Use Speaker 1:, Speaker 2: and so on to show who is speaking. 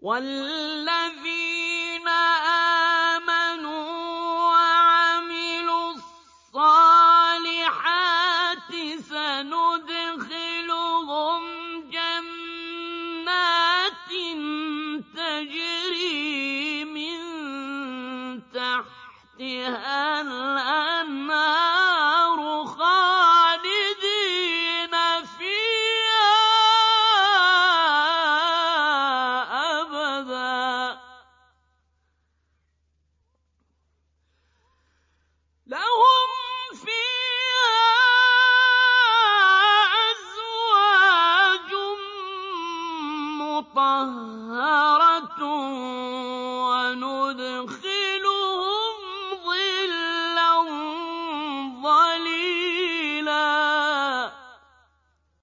Speaker 1: وَالَّذِينَ آمَنُوا وَعَمِلُوا الصَّالِحَاتِ سَنُدْخِلُهُمْ جَنَّاتٍ تَجْرِي مِن تَحْتِهَا الْأَنْهَارُ خَالِدِينَ فِيهَا أَبَدًا ۖ لَّهُمْ فِيهَا أَزْوَاجٌ مُّطَهَّرَةٌ